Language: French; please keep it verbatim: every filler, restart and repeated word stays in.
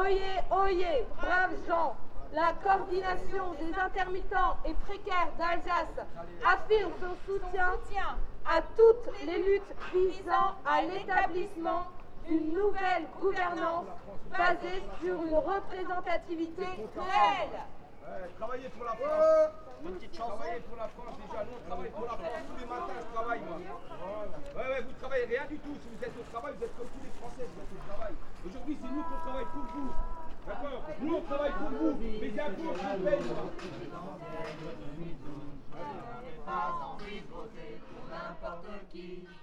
Oyez, oyez, braves gens, la coordination des intermittents et précaires d'Alsace affirme son soutien à toutes les luttes visant à l'établissement d'une nouvelle gouvernance basée sur une représentativité réelle. Ouais, travaillez pour la France. Une petite chance. Travaillez pour la France déjà. Nous on travaille pour la France. Tous les matins je travaille moi. Ouais, ouais, vous travaillez rien du tout. Si vous êtes au travail, vous êtes comme tous les Français, vous êtes au travail. Aujourd'hui c'est nous qu'on travaille pour vous. D'accord? Nous on travaille pour vous. Mais c'est un peu on se paye moi. Pas envie de voter pour n'importe qui.